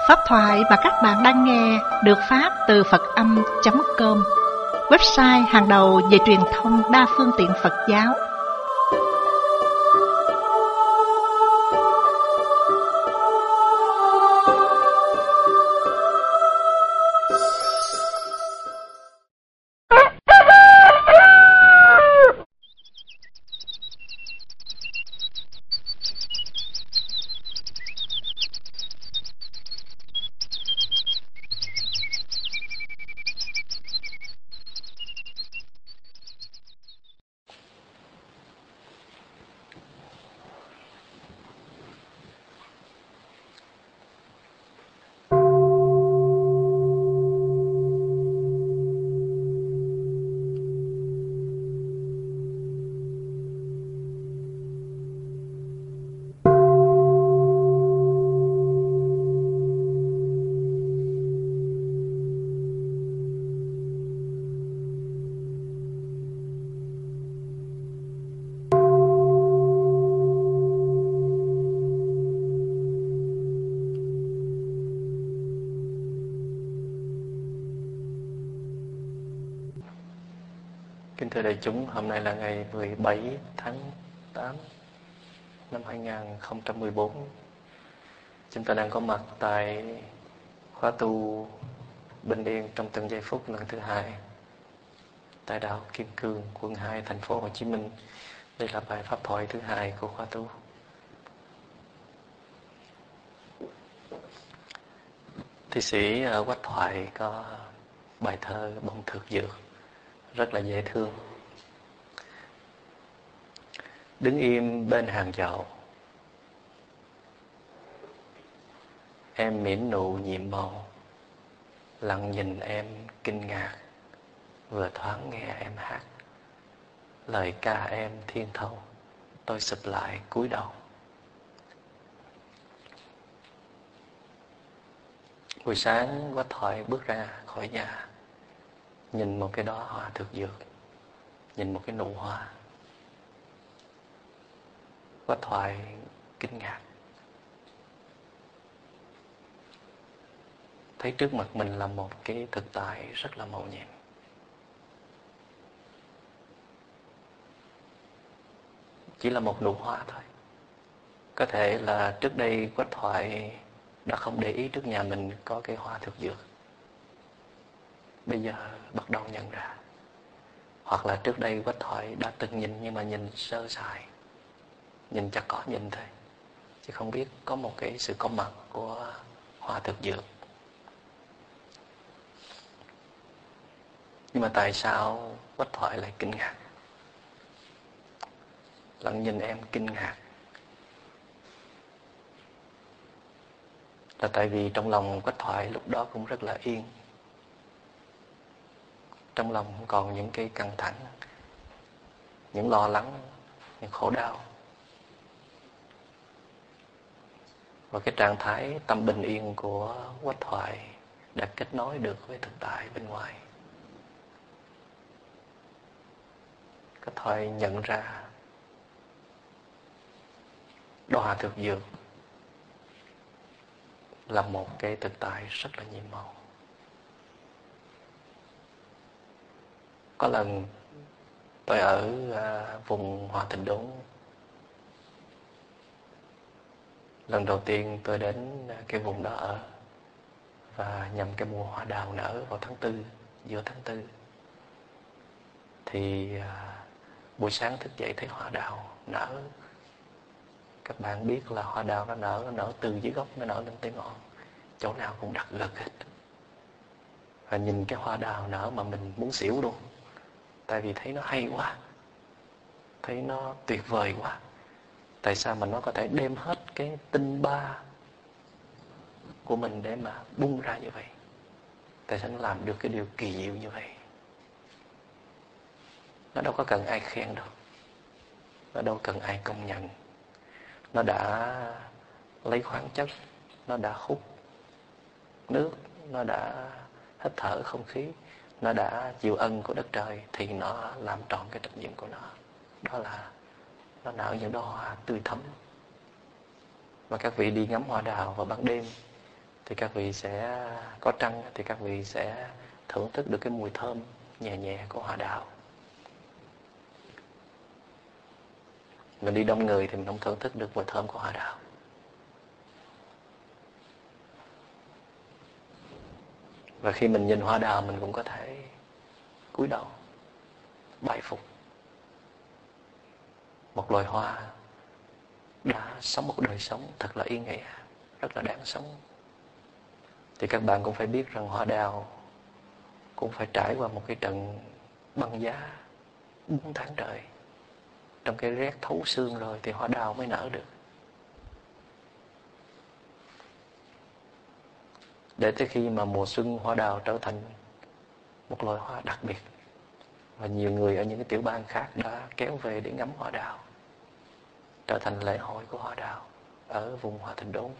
Pháp thoại mà các bạn đang nghe được phát từ Phật-âm.com, website hàng đầu về truyền thông đa phương tiện Phật giáo. Kính thưa đại chúng, hôm nay là ngày 17 tháng 8 năm 2014. Chúng ta đang có mặt tại khóa tu Bình Yên trong từng giây phút lần thứ 2 tại đạo Kim Cương, quận 2, thành phố Hồ Chí Minh. Đây là bài pháp thoại thứ 2 của khóa tu. Thi sĩ Quách Thoại có bài thơ Bông Thực Dược rất là dễ thương. Đứng im bên hàng dầu, em mỉm nụ nhiệm màu, lặng nhìn em kinh ngạc, vừa thoáng nghe em hát lời ca em thiên thâu, tôi sụp lại cúi đầu. Buổi sáng Quách Thoại bước ra khỏi nhà, nhìn một cái đóa hoa thực dược, nhìn một cái nụ hoa. Quách Thoại kinh ngạc, thấy trước mặt mình là một cái thực tại rất là màu nhiệm. Chỉ là một nụ hoa thôi. Có thể là trước đây Quách Thoại đã không để ý trước nhà mình có cái hoa thực dược, bây giờ bắt đầu nhận ra. Hoặc là trước đây Quách Thoại đã từng nhìn nhưng mà nhìn sơ sài, nhìn chắc có nhìn thôi, chứ không biết có một cái sự có mặt của hoa thực dược. Nhưng mà tại sao Quách Thoại lại kinh ngạc? Lặng nhìn em kinh ngạc là tại vì trong lòng Quách Thoại lúc đó cũng rất là yên. Trong lòng không còn những cái căng thẳng, những lo lắng, những khổ đau. Và cái trạng thái tâm bình yên của Quách Thoại đã kết nối được với thực tại bên ngoài. Quách Thoại nhận ra đóa hoa thực dược là một cái thực tại rất là nhiệm màu. Có lần tôi ở vùng Hòa Thịnh Đốn. Lần đầu tiên tôi đến cái vùng đó ở, và nhằm cái mùa hoa đào nở vào tháng 4, giữa tháng 4. Thì buổi sáng thức dậy thấy hoa đào nở. Các bạn biết là hoa đào nó nở từ dưới gốc, nó nở lên tới ngọn, chỗ nào cũng đặc gật hết. Và nhìn cái hoa đào nở mà mình muốn xỉu luôn, tại vì thấy nó hay quá, thấy nó tuyệt vời quá. Tại sao mà nó có thể đem hết cái tinh ba của mình để mà bung ra như vậy? Tại sao nó làm được cái điều kỳ diệu như vậy? Nó đâu có cần ai khen đâu, nó đâu cần ai công nhận. Nó đã lấy khoáng chất, nó đã hút nước, nó đã hít thở không khí, nó đã chịu ân của đất trời, thì nó làm tròn cái trách nhiệm của nó. Đó là nó nở những đóa hoa tươi thắm. Và các vị đi ngắm hoa đào vào ban đêm thì các vị sẽ có trăng thì các vị sẽ thưởng thức được cái mùi thơm nhẹ nhẹ của hoa đào. Mình đi đông người thì mình không thưởng thức được mùi thơm của hoa đào. Và khi mình nhìn hoa đào mình cũng có thể cúi đầu bái phục một loài hoa đã sống một đời sống thật là ý nghĩa, rất là đáng sống. Thì các bạn cũng phải biết rằng hoa đào cũng phải trải qua một cái trận băng giá 4 tháng trời, trong cái rét thấu xương rồi thì hoa đào mới nở được. Để tới khi mà mùa xuân hoa đào trở thành một loài hoa đặc biệt, và nhiều người ở những cái tiểu bang khác đã kéo về để ngắm hoa đào, trở thành lễ hội của hoa đào ở vùng Hòa Thịnh Đốn.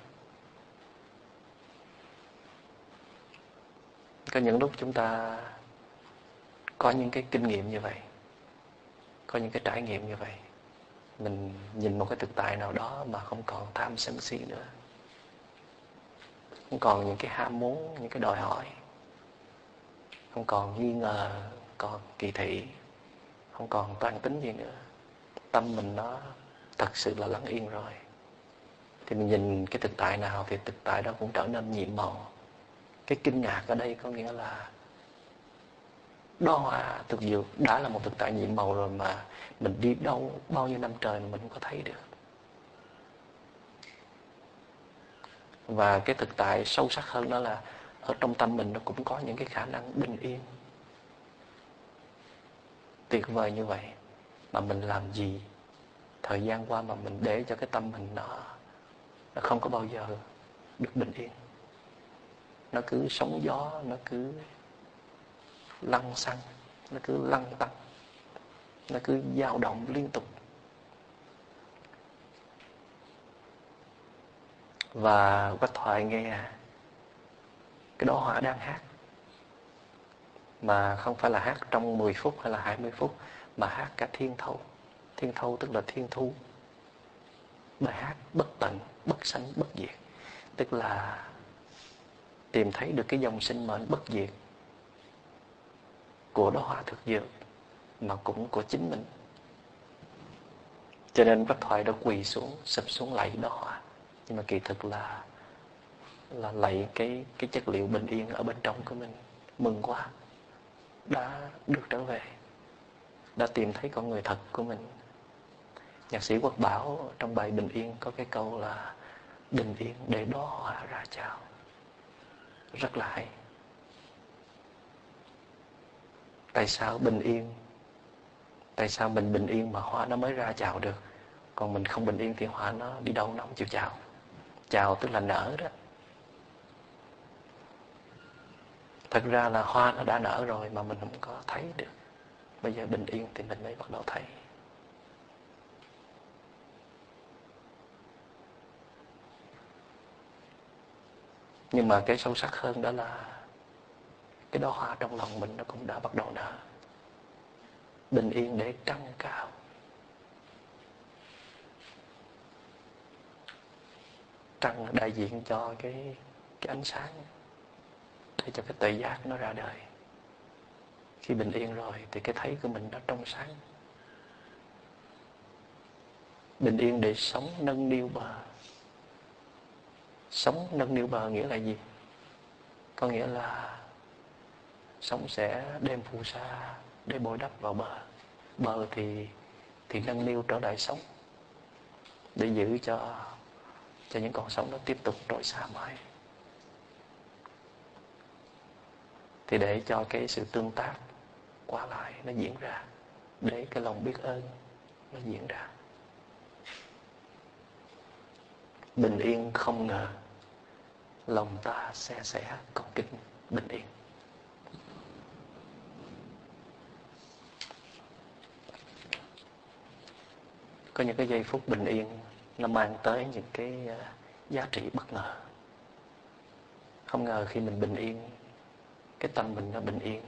Có những lúc chúng ta có những cái kinh nghiệm như vậy, có những cái trải nghiệm như vậy, mình nhìn một cái thực tại nào đó mà không còn tham sân si nữa, không còn những cái ham muốn, những cái đòi hỏi, không còn nghi ngờ, còn kỳ thị, không còn toan tính gì nữa. Tâm mình nó thật sự là lắng yên rồi, thì mình nhìn cái thực tại nào thì thực tại đó cũng trở nên nhiệm màu. Cái kinh ngạc ở đây có nghĩa là đóa hoa thực dược đã là một thực tại nhiệm màu rồi, mà mình đi đâu bao nhiêu năm trời mà mình không có thấy được. Và cái thực tại sâu sắc hơn đó là ở trong tâm mình nó cũng có những cái khả năng bình yên tuyệt vời như vậy, mà mình làm gì thời gian qua mà mình để cho cái tâm mình nó không có bao giờ được bình yên. Nó cứ sóng gió, nó cứ lăn xăng, nó cứ lăn tăng, nó cứ dao động liên tục. Và Quách Thoại nghe cái đóa hoa đang hát, mà không phải là hát trong 10 phút hay là 20 phút, mà hát cả thiên thâu. Thiên thâu tức là thiên thu, bài hát bất tận, bất sanh, bất diệt, tức là tìm thấy được cái dòng sinh mệnh bất diệt của đóa hoa thực dược, mà cũng của chính mình. Cho nên Quách Thoại đã quỳ xuống, sụp xuống lạy đóa hoa, nhưng mà kỳ thực là lạy cái chất liệu bình yên ở bên trong của mình. Mừng quá, đã được trở về, đã tìm thấy con người thật của mình. Nhạc sĩ Quốc Bảo trong bài Bình Yên có cái câu là bình yên để đóa hoa ra chào, rất là hay. Tại sao bình yên? Tại sao mình bình yên mà hoa nó mới ra chào được, còn mình không bình yên thì hoa nó đi đâu nó không chịu chào. Chào tức là nở đó. Thật ra là hoa nó đã nở rồi mà mình không có thấy được. Bây giờ bình yên thì mình mới bắt đầu thấy. Nhưng mà cái sâu sắc hơn đó là cái đóa hoa trong lòng mình nó cũng đã bắt đầu nở. Bình yên để trăng cao. Trăng đại diện cho cái ánh sáng, để cho cái tuệ giác nó ra đời. Khi bình yên rồi thì cái thấy của mình nó trong sáng. Bình yên để sống nâng niu bờ. Sống nâng niu bờ nghĩa là gì? Có nghĩa là sống sẽ đem phù sa để bồi đắp vào bờ. Bờ thì nâng niu trở lại sống, để giữ cho những con sóng nó tiếp tục trôi xa mãi. Thì để cho cái sự tương tác qua lại nó diễn ra, để cái lòng biết ơn nó diễn ra. Bình yên không ngờ, lòng ta se sẻ cầu kính bình yên. Có những cái giây phút bình yên nó mang tới những cái giá trị bất ngờ. Không ngờ khi mình bình yên, cái tâm mình nó bình yên,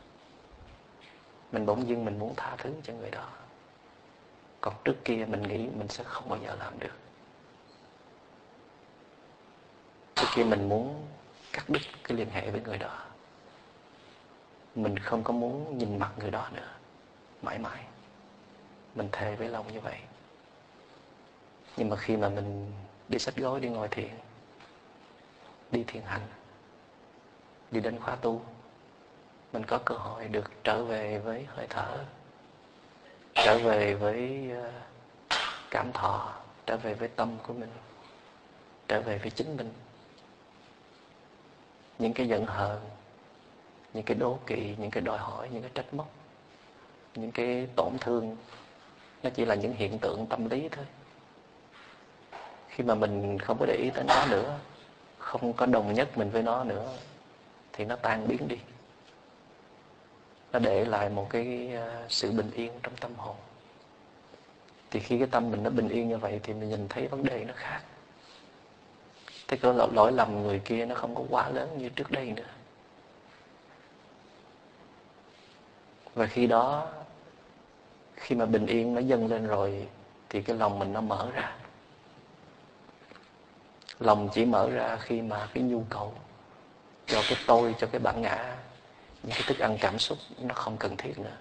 mình bỗng dưng mình muốn tha thứ cho người đó. Còn trước kia mình nghĩ mình sẽ không bao giờ làm được. Trước khi mình muốn cắt đứt cái liên hệ với người đó. Mình không có muốn nhìn mặt người đó nữa, mãi mãi. Mình thề với lòng như vậy. Nhưng mà khi mà mình đi xách gối, đi ngồi thiền, đi thiền hành, đi đến khóa tu, mình có cơ hội được trở về với hơi thở, trở về với cảm thọ, trở về với tâm của mình, trở về với chính mình. Những cái giận hờn, những cái đố kỵ, những cái đòi hỏi, những cái trách móc, những cái tổn thương, nó chỉ là những hiện tượng tâm lý thôi. Khi mà mình không có để ý tới nó nữa, không có đồng nhất mình với nó nữa, thì nó tan biến đi. Nó để lại một cái sự bình yên trong tâm hồn. Thì khi cái tâm mình nó bình yên như vậy thì mình nhìn thấy vấn đề nó khác. Thế cái lỗi lầm người kia nó không có quá lớn như trước đây nữa. Và khi đó, khi mà bình yên nó dâng lên rồi, thì cái lòng mình nó mở ra. Lòng chỉ mở ra khi mà cái nhu cầu cho cái tôi, cho cái bản ngã, những cái thức ăn cảm xúc nó không cần thiết nữa.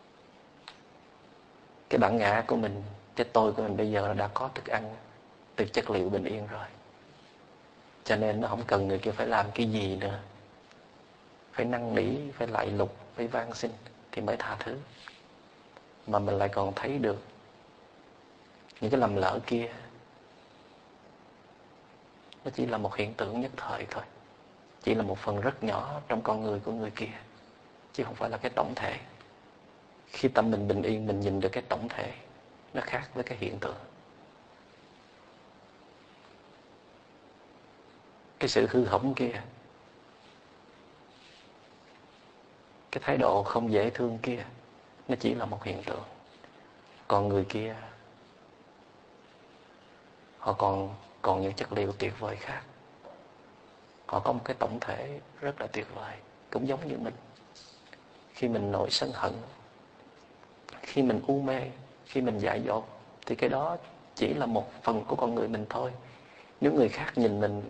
Cái bản ngã của mình, cái tôi của mình bây giờ đã có thức ăn từ chất liệu bình yên rồi. Cho nên nó không cần người kia phải làm cái gì nữa, phải năn nỉ, phải lạy lục, phải van xin thì mới tha thứ. Mà mình lại còn thấy được những cái lầm lỡ kia, nó chỉ là một hiện tượng nhất thời thôi, chỉ là một phần rất nhỏ trong con người của người kia, chứ không phải là cái tổng thể. Khi tâm mình bình yên, mình nhìn được cái tổng thể, nó khác với cái hiện tượng. Cái sự hư hỏng kia, cái thái độ không dễ thương kia, nó chỉ là một hiện tượng. Còn người kia, họ còn những chất liệu tuyệt vời khác. Họ có một cái tổng thể rất là tuyệt vời, cũng giống như mình. Khi mình nổi sân hận, khi mình u mê, khi mình dại dột, thì cái đó chỉ là một phần của con người mình thôi. Nếu người khác nhìn mình,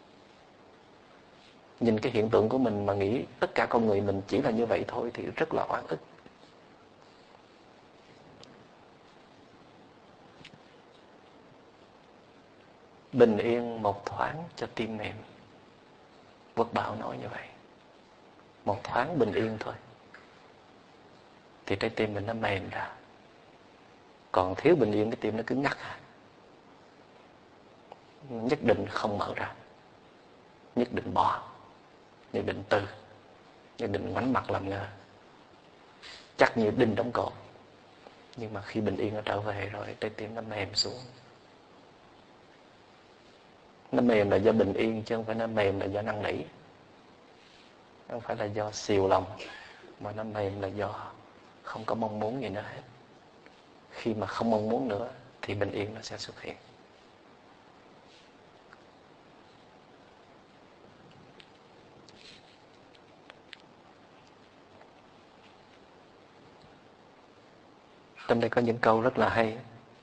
nhìn cái hiện tượng của mình mà nghĩ tất cả con người mình chỉ là như vậy thôi, thì rất là oan ức. Bình yên một thoáng cho tim mềm. Quốc Bảo nói như vậy. Một thoáng bình yên thôi thì trái tim mình nó mềm ra. Còn thiếu bình yên, cái tim nó cứ ngắt, nhất định không mở ra, nhất định bỏ, nhất định từ, nhất định ngoảnh mặt làm ngơ, chắc như đinh đóng cột. Nhưng mà khi bình yên nó trở về rồi, trái tim nó mềm xuống. Nó mềm là do bình yên, chứ không phải nó mềm là do năn nỉ, không phải là do xìu lòng, mà nó mềm là do không có mong muốn gì nữa hết. Khi mà không mong muốn nữa thì bình yên nó sẽ xuất hiện. Trong đây có những câu rất là hay.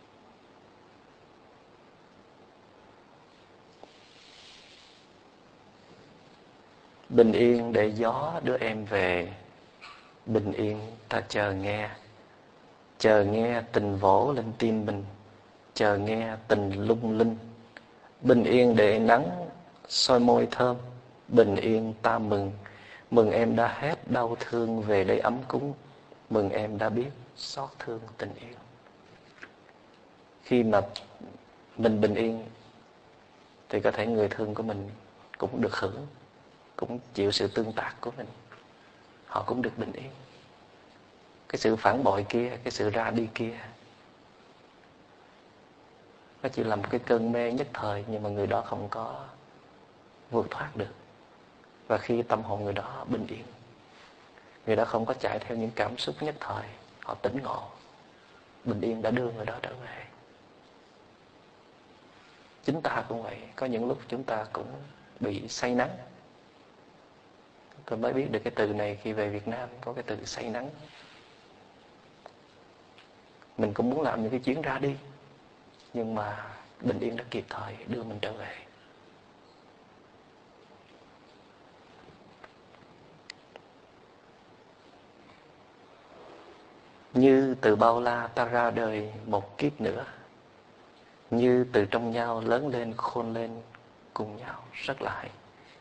Bình yên để gió đưa em về, bình yên ta chờ nghe. Chờ nghe tình vỗ lên tim mình, chờ nghe tình lung linh. Bình yên để nắng soi môi thơm, bình yên ta mừng. Mừng em đã hết đau thương về đây ấm cúng, mừng em đã biết xót thương tình yêu. Khi mà mình bình yên thì có thể người thương của mình cũng được hưởng, cũng chịu sự tương tác của mình, họ cũng được bình yên. Cái sự phản bội kia, cái sự ra đi kia, nó chỉ là một cái cơn mê nhất thời, nhưng mà người đó không có vượt thoát được. Và khi tâm hồn người đó bình yên, người đó không có chạy theo những cảm xúc nhất thời, họ tỉnh ngộ, bình yên đã đưa người đó trở về. Chính ta cũng vậy, có những lúc chúng ta cũng bị say nắng. Tôi mới biết được cái từ này khi về Việt Nam, có cái từ say nắng. Mình cũng muốn làm những cái chuyến ra đi, nhưng mà bình yên đã kịp thời đưa mình trở về. Như từ bao la ta ra đời một kiếp nữa, như từ trong nhau lớn lên khôn lên cùng nhau. Rất là hay.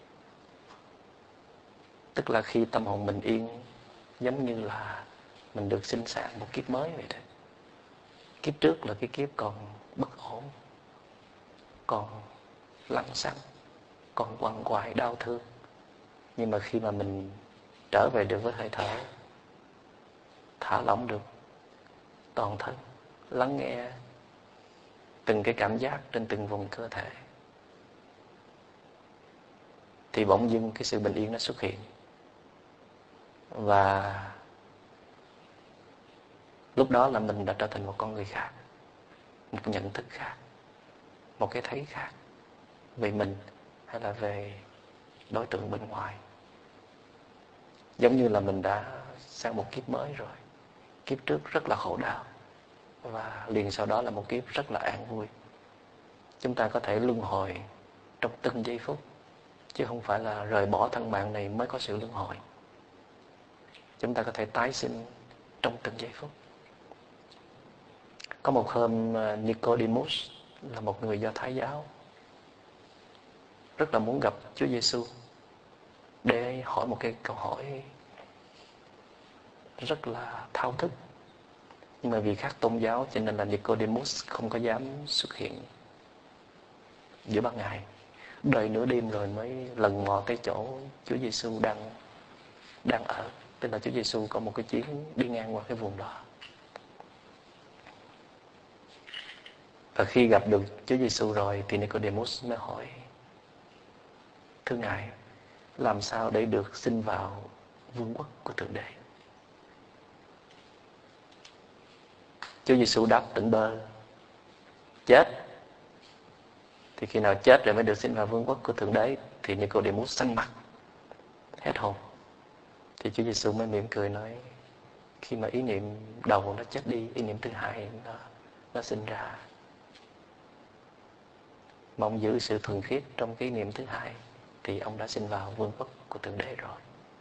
Tức là khi tâm hồn mình yên, giống như là mình được sinh sản một kiếp mới vậy đó. Kiếp trước là cái kiếp còn bất ổn, còn lăng xăng, còn quằn quại đau thương. Nhưng mà khi mà mình trở về được với hơi thở, thả lỏng được toàn thân, lắng nghe từng cái cảm giác trên từng vùng cơ thể, thì bỗng dưng cái sự bình yên nó xuất hiện. Và lúc đó là mình đã trở thành một con người khác, một nhận thức khác, một cái thấy khác về mình hay là về đối tượng bên ngoài. Giống như là mình đã sang một kiếp mới rồi. Kiếp trước rất là khổ đau, và liền sau đó là một kiếp rất là an vui. Chúng ta có thể luân hồi trong từng giây phút, chứ không phải là rời bỏ thân mạng này mới có sự luân hồi. Chúng ta có thể tái sinh trong từng giây phút. Có một hôm Nicodemus là một người Do Thái giáo, rất là muốn gặp Chúa Giêsu để hỏi một cái câu hỏi rất là thao thức. Nhưng mà vì khác tôn giáo cho nên là Nicodemus không có dám xuất hiện giữa ban ngày. Đợi nửa đêm rồi mới lần mò tới chỗ Chúa Giêsu đang ở. Tức là Chúa Giêsu có một cái chuyến đi ngang qua cái vùng đó. Và khi gặp được Chúa Giêsu rồi thì Nicodemus mới hỏi: thưa Ngài, làm sao để được sinh vào vương quốc của Thượng Đế? Chúa Giêsu đáp tỉnh bơ: chết. Thì khi nào chết rồi mới được sinh vào vương quốc của Thượng Đế? Thì Nicodemus xanh mặt, hết hồn. Thì Chúa Giêsu mới mỉm cười nói: khi mà ý niệm đầu nó chết đi, ý niệm thứ hai nó sinh ra. Mà ông giữ sự thuần khiết trong cái ý niệm thứ hai thì ông đã sinh vào vương quốc của Thượng Đế rồi.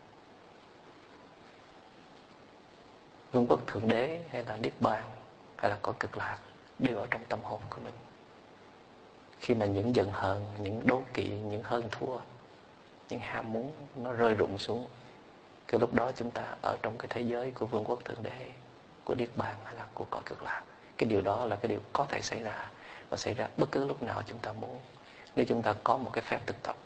Vương quốc Thượng Đế hay là Niết Bàn hay là cõi cực lạc đều ở trong tâm hồn của mình. Khi mà những giận hờn, những đố kỵ, những hơn thua, những ham muốn nó rơi rụng xuống, cái lúc đó chúng ta ở trong cái thế giới của vương quốc Thượng Đế, của Niết Bàn hay là của cõi cực lạc. Cái điều đó là cái điều có thể xảy ra, và xảy ra bất cứ lúc nào chúng ta muốn, nếu chúng ta có một cái phép thực tập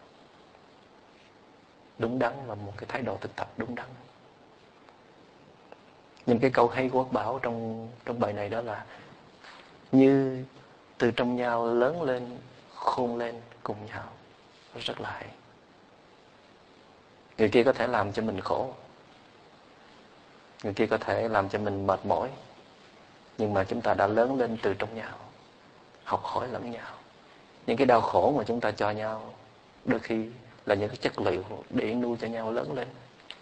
đúng đắn và một cái thái độ thực tập đúng đắn. Nhưng cái câu hay của Quốc Bảo trong bài này đó là: như từ trong nhau lớn lên khôn lên cùng nhau. Rất là hay. Người kia có thể làm cho mình khổ, người kia có thể làm cho mình mệt mỏi, nhưng mà chúng ta đã lớn lên từ trong nhau, học hỏi lẫn nhau. Những cái đau khổ mà chúng ta cho nhau đôi khi là những cái chất liệu để nuôi cho nhau lớn lên.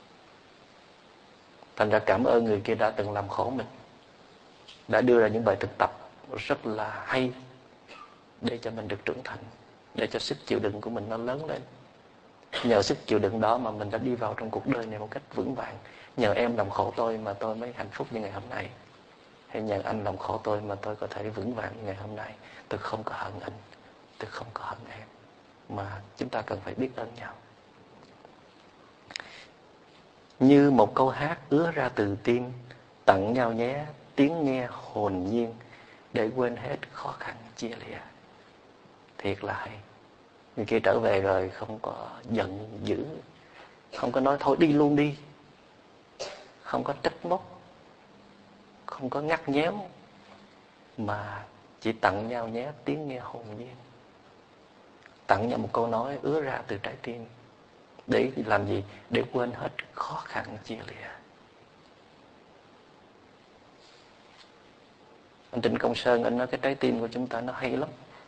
Thành ra cảm ơn người kia đã từng làm khổ mình, đã đưa ra những bài thực tập rất là hay để cho mình được trưởng thành, để cho sức chịu đựng của mình nó lớn lên. Nhờ sức chịu đựng đó mà mình đã đi vào trong cuộc đời này một cách vững vàng. Nhờ em làm khổ tôi mà tôi mới hạnh phúc như ngày hôm nay. Hay nhờ anh làm khổ tôi mà tôi có thể vững vàng như ngày hôm nay. Tôi không có hận anh, tôi không có hận em, mà chúng ta cần phải biết ơn nhau. Như một câu hát ứa ra từ tim, tặng nhau nhé tiếng nghe hồn nhiên, để quên hết khó khăn chia lìa. Thiệt là hay. Người kia trở về rồi không có giận dữ, không có nói thôi đi luôn đi, không có trách móc, không có ngắt nhéo, mà chỉ tặng nhau nhé tiếng nghe hồn nhiên. Tặng nhau một câu nói ứa ra từ trái tim. Để làm gì? Để quên hết khó khăn chia lìa. Anh Trịnh Công Sơn, anh nói cái trái tim của chúng ta nó hay lắm.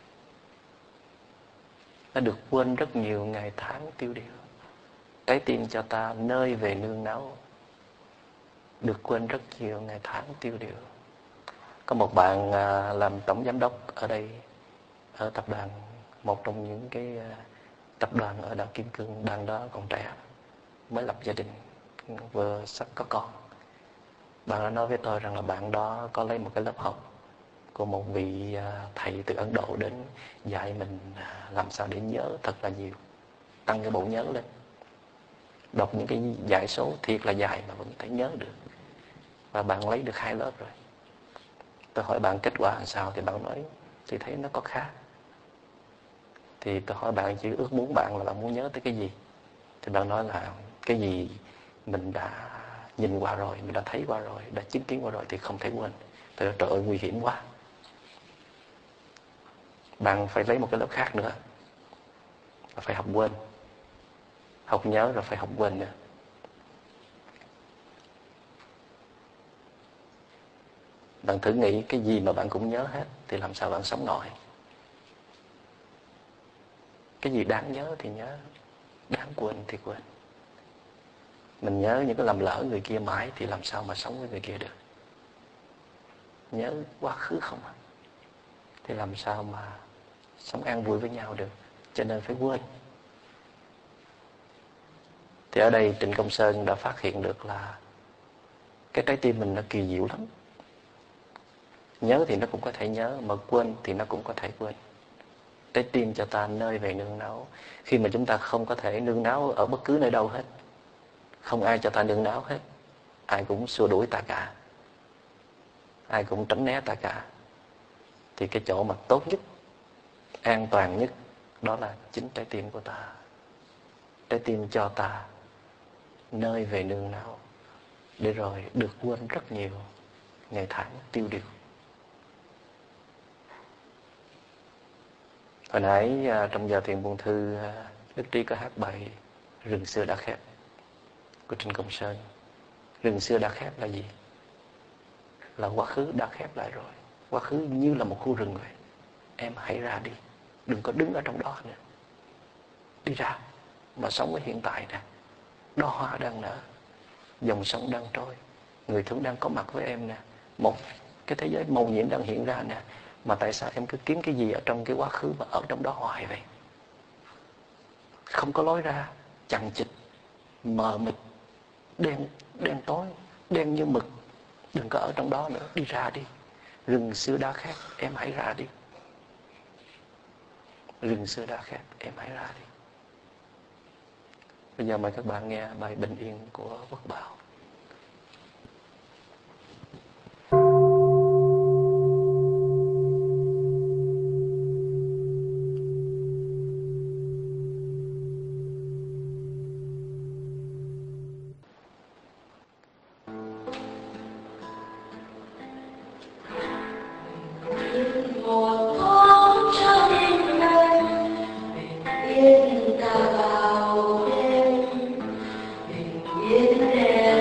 Nó được quên rất nhiều ngày tháng tiêu điều. Trái tim cho ta nơi về nương náu, được quên rất nhiều ngày tháng tiêu điều. Có một bạn làm tổng giám đốc ở đây, ở tập đoàn, một trong những cái tập đoàn ở đảo Kim Cương. Bạn đó còn trẻ, mới lập gia đình, vừa sắp có con. Bạn đã nói với tôi rằng là bạn đó có lấy một cái lớp học của một vị thầy từ Ấn Độ đến dạy mình làm sao để nhớ thật là nhiều, tăng cái bộ nhớ lên. Đọc những cái dãy số thiệt là dài mà vẫn thể nhớ được. Và bạn lấy được 2 lớp rồi. Tôi hỏi bạn kết quả làm sao thì bạn nói thì thấy nó có khác. Thì tôi hỏi bạn chỉ ước muốn bạn là bạn muốn nhớ tới cái gì. Thì bạn nói là cái gì mình đã nhìn qua rồi, mình đã thấy qua rồi, đã chứng kiến qua rồi thì không thể quên. Tôi nói trời ơi nguy hiểm quá. Bạn phải lấy một cái lớp khác nữa. Phải học quên. Học nhớ rồi phải học quên nữa. Bạn thử nghĩ cái gì mà bạn cũng nhớ hết thì làm sao bạn sống nổi. Cái gì đáng nhớ thì nhớ, đáng quên thì quên. Mình nhớ những cái lầm lỡ người kia mãi thì làm sao mà sống với người kia được. Nhớ quá khứ không à, thì làm sao mà sống an vui với nhau được. Cho nên phải quên. Thì ở đây Trịnh Công Sơn đã phát hiện được là cái trái tim mình nó kỳ diệu lắm. Nhớ thì nó cũng có thể nhớ, mà quên thì nó cũng có thể quên. Trái tim cho ta nơi về nương náu. Khi mà chúng ta không có thể nương náu ở bất cứ nơi đâu hết, không ai cho ta nương náu hết, ai cũng xua đuổi ta cả, ai cũng tránh né ta cả, thì cái chỗ mà tốt nhất, an toàn nhất, đó là chính trái tim của ta. Trái tim cho ta nơi về nương náu, để rồi được quên rất nhiều ngày tháng tiêu điều. Hồi nãy trong giờ thiền buồn thư, Đức Trí có hát bài Rừng xưa đã khép của Trịnh Công Sơn. Rừng xưa đã khép là gì? Là quá khứ đã khép lại rồi. Quá khứ như là một khu rừng vậy. Em hãy ra đi, đừng có đứng ở trong đó nữa. Đi ra mà sống với hiện tại nè. Đóa hoa đang nở, dòng sông đang trôi, người thương đang có mặt với em nè. Một cái thế giới màu nhiệm đang hiện ra nè. Mà tại sao em cứ kiếm cái gì ở trong cái quá khứ mà ở trong đó hoài vậy? Không có lối ra, chằng chịt, mờ mịt, đen tối, đen như mực. Đừng có ở trong đó nữa, đi ra đi. Rừng xưa đã khép, em hãy ra đi. Rừng xưa đã khép, em hãy ra đi. Bây giờ mời các bạn nghe bài Bình Yên của Quốc Bảo. Yên ta vào đêm, bình yên đêm.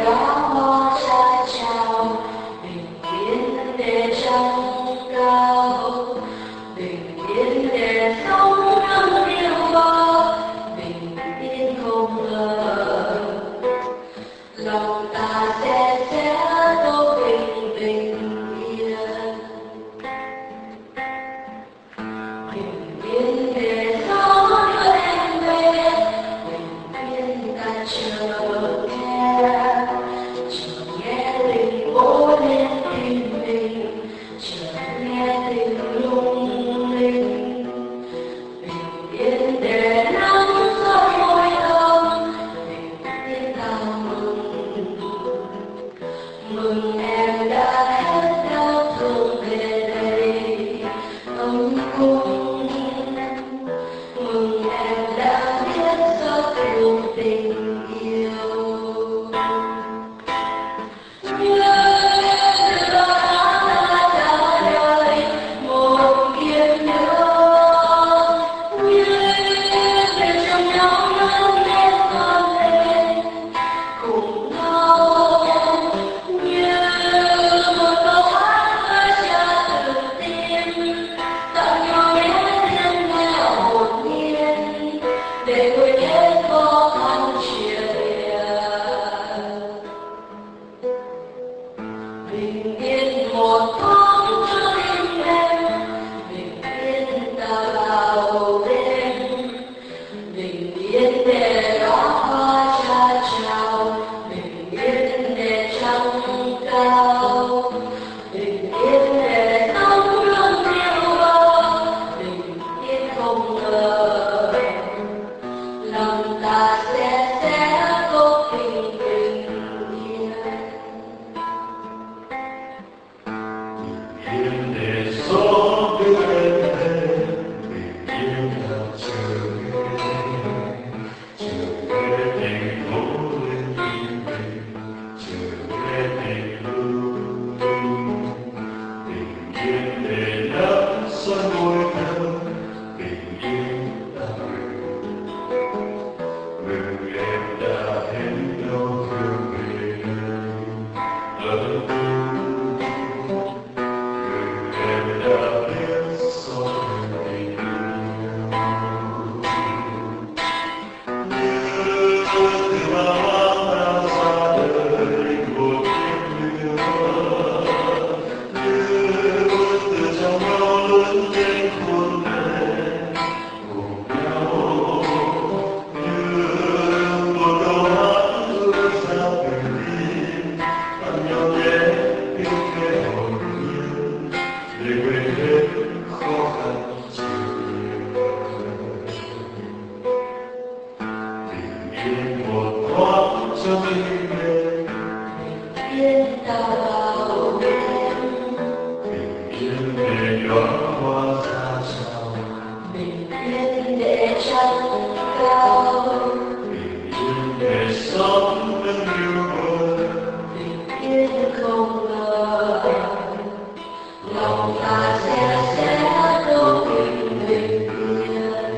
trăng cao, để sống thân yêu người, tình yên không ngờ, lòng ta sẽ đâu bình bình yên.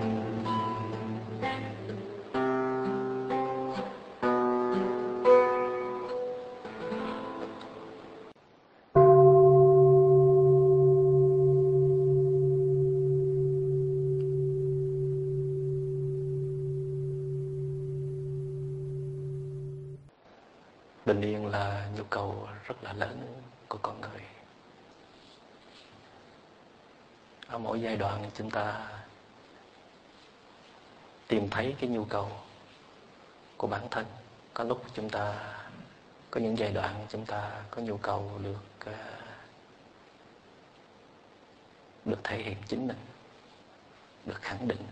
Bình yên là nhu cầu rất là lớn của con người. Ở mỗi giai đoạn chúng ta tìm thấy cái nhu cầu của bản thân. Có lúc chúng ta có những giai đoạn chúng ta có nhu cầu được thể hiện chính mình, được khẳng định.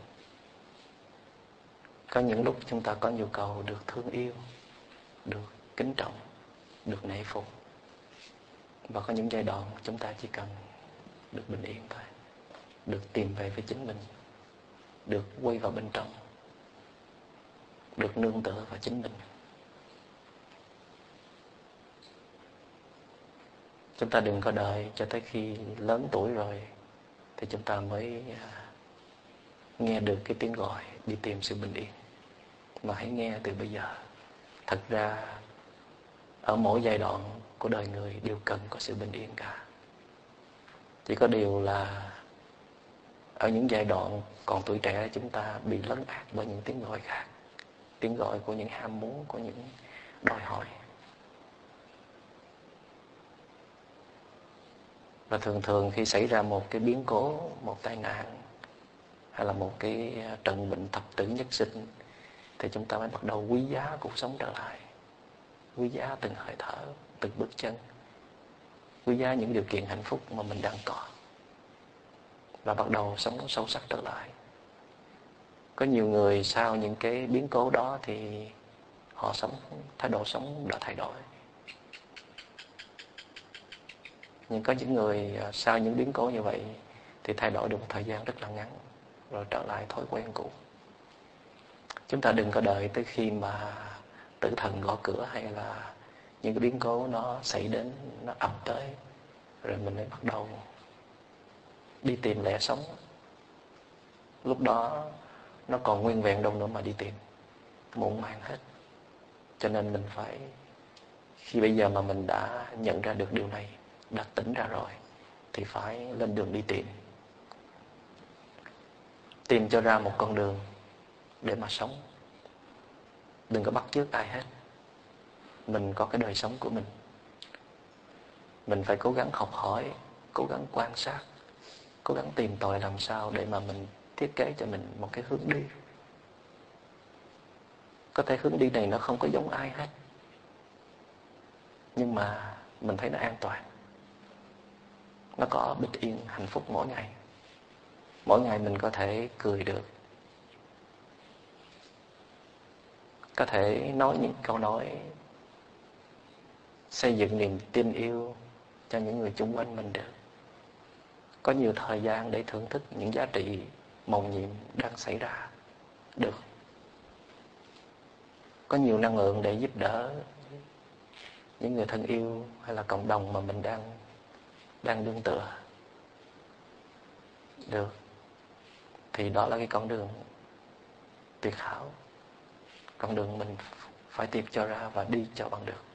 Có những lúc chúng ta có nhu cầu được thương yêu, được kính trọng, được nể phục. Và có những giai đoạn chúng ta chỉ cần được bình yên thôi, được tìm về với chính mình, được quay vào bên trong, được nương tựa vào chính mình. Chúng ta đừng có đợi cho tới khi lớn tuổi rồi thì chúng ta mới nghe được cái tiếng gọi đi tìm sự bình yên. Mà hãy nghe từ bây giờ. Thật ra ở mỗi giai đoạn của đời người đều cần có sự bình yên cả. Chỉ có điều là ở những giai đoạn còn tuổi trẻ chúng ta bị lấn át bởi những tiếng gọi khác. Tiếng gọi của những ham muốn, của những đòi hỏi. Và thường thường khi xảy ra một cái biến cố, một tai nạn hay là một cái trận bệnh thập tử nhất sinh thì chúng ta mới bắt đầu quý giá cuộc sống trở lại. Quý giá từng hơi thở, từng bước chân. Quý giá những điều kiện hạnh phúc mà mình đang có. Và bắt đầu sống sâu sắc trở lại. Có nhiều người sau những cái biến cố đó thì họ thái độ sống đã thay đổi. Nhưng có những người sau những biến cố như vậy thì thay đổi được một thời gian rất là ngắn, rồi trở lại thói quen cũ. Chúng ta đừng có đợi tới khi mà tử thần gõ cửa hay là những cái biến cố nó xảy đến, nó ập tới, rồi mình mới bắt đầu đi tìm lẽ sống. Lúc đó nó còn nguyên vẹn đâu nữa mà đi tìm, muộn màng hết. Cho nên mình phải, khi bây giờ mà mình đã nhận ra được điều này, đã tỉnh ra rồi, thì phải lên đường đi tìm. Tìm cho ra một con đường để mà sống. Đừng có bắt chước ai hết. Mình có cái đời sống của mình. Mình phải cố gắng học hỏi, cố gắng quan sát, cố gắng tìm tòi làm sao để mà mình thiết kế cho mình một cái hướng đi. Có thể hướng đi này nó không có giống ai hết, nhưng mà mình thấy nó an toàn. Nó có bình yên, hạnh phúc mỗi ngày. Mỗi ngày mình có thể cười được, có thể nói những câu nói xây dựng niềm tin yêu cho những người xung quanh mình được. Có nhiều thời gian để thưởng thức những giá trị mầu nhiệm đang xảy ra được. Có nhiều năng lượng để giúp đỡ những người thân yêu hay là cộng đồng mà mình đang nương tựa được. Thì đó là cái con đường tuyệt hảo. Con đường mình phải tìm cho ra và đi cho bằng được.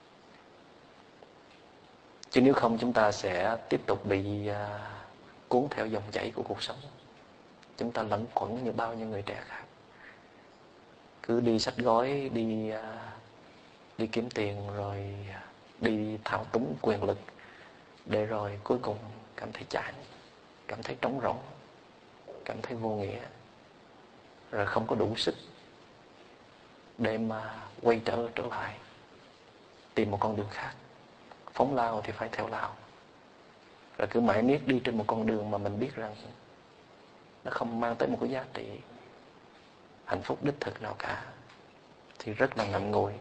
Chứ nếu không chúng ta sẽ tiếp tục bị cuốn theo dòng chảy của cuộc sống. Chúng ta lẫn quẩn như bao nhiêu người trẻ khác. Cứ đi xách gói, đi kiếm tiền, rồi đi thao túng quyền lực, để rồi cuối cùng cảm thấy chán, cảm thấy trống rỗng, cảm thấy vô nghĩa, rồi không có đủ sức để mà quay trở lại, tìm một con đường khác. Phóng lao thì phải theo lao. Rồi cứ mãi miết đi trên một con đường mà mình biết rằng nó không mang tới một cái giá trị hạnh phúc đích thực nào cả, thì rất là ngậm ngùi.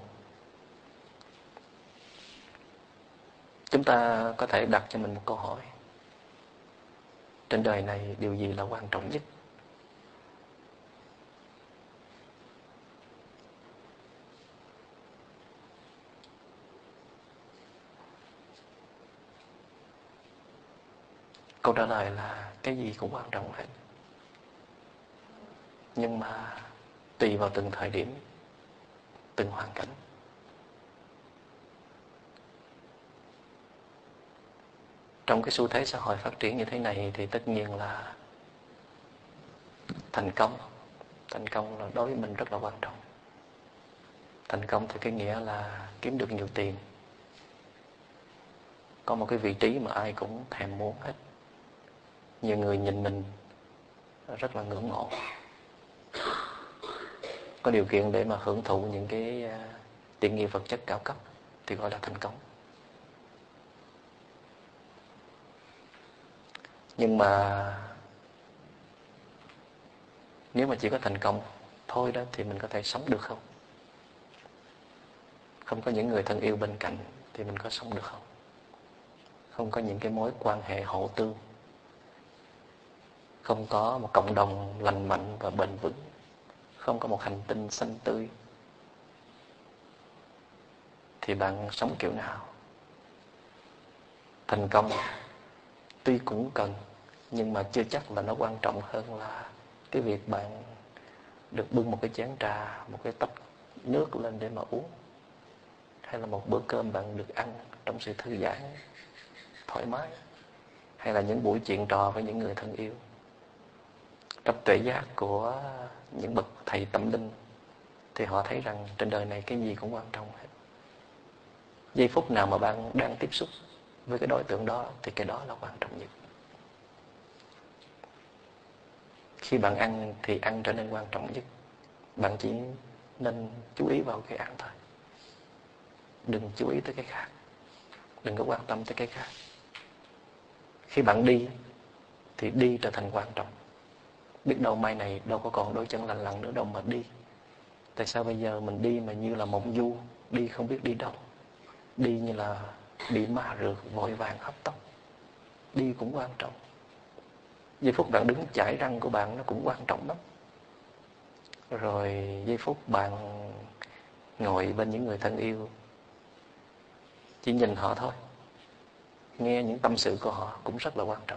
Chúng ta có thể đặt cho mình một câu hỏi: trên đời này điều gì là quan trọng nhất? Câu trả lời là cái gì cũng quan trọng hết. Nhưng mà tùy vào từng thời điểm, từng hoàn cảnh. Trong cái xu thế xã hội phát triển như thế này thì tất nhiên là thành công là đối với mình rất là quan trọng. Thành công thì cái nghĩa là kiếm được nhiều tiền, có một cái vị trí mà ai cũng thèm muốn hết, nhiều người nhìn mình rất là ngưỡng mộ, có điều kiện để mà hưởng thụ những cái tiện nghi vật chất cao cấp thì gọi là thành công. Nhưng mà nếu mà chỉ có thành công thôi đó thì mình có thể sống được không? Không có những người thân yêu bên cạnh thì mình có sống được không? Không có những cái mối quan hệ hậu tương, không có một cộng đồng lành mạnh và bền vững, không có một hành tinh xanh tươi thì bạn sống kiểu nào? Thành công tuy cũng cần, nhưng mà chưa chắc là nó quan trọng hơn là cái việc bạn được bưng một cái chén trà, một cái tách nước lên để mà uống, hay là một bữa cơm bạn được ăn trong sự thư giãn, thoải mái, hay là những buổi chuyện trò với những người thân yêu. Trong tuệ giác của những bậc thầy tâm linh thì họ thấy rằng trên đời này cái gì cũng quan trọng hết. Giây phút nào mà bạn đang tiếp xúc với cái đối tượng đó thì cái đó là quan trọng nhất. Khi bạn ăn thì ăn trở nên quan trọng nhất. Bạn chỉ nên chú ý vào cái ăn thôi, đừng chú ý tới cái khác, đừng có quan tâm tới cái khác. Khi bạn đi thì đi trở thành quan trọng. Biết đâu mai này đâu có còn đôi chân lành lặn nữa đâu mà đi. Tại sao bây giờ mình đi mà như là mộng du, đi không biết đi đâu, đi như là bị ma rượt vội vàng hấp tấp. Đi cũng quan trọng. Giây phút bạn đứng chải răng của bạn nó cũng quan trọng lắm. Rồi giây phút bạn ngồi bên những người thân yêu, chỉ nhìn họ thôi, nghe những tâm sự của họ cũng rất là quan trọng.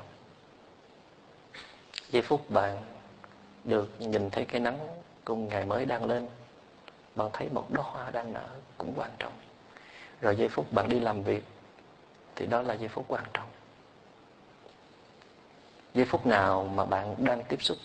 Giây phút bạn được nhìn thấy cái nắng của ngày mới đang lên, bạn thấy một đóa hoa đang nở cũng quan trọng. Rồi giây phút bạn đi làm việc thì đó là giây phút quan trọng. Giây phút nào mà bạn đang tiếp xúc,